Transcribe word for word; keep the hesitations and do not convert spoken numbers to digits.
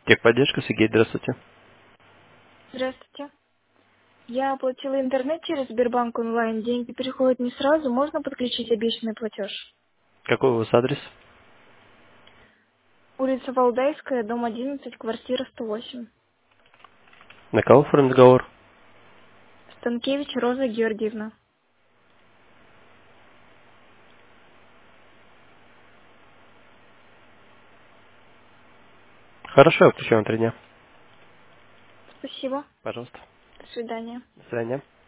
Техподдержка, Сергей, здравствуйте. Здравствуйте. Я оплатила интернет через Сбербанк онлайн. Деньги переходят не сразу. Можно подключить обещанный платеж? Какой у вас адрес? Улица Валдайская, дом одиннадцать, квартира сто восемь. На кого оформлен договор? Станкевич Роза Георгиевна. Хорошо, я включу на три дня. Спасибо. Пожалуйста. До свидания. До свидания.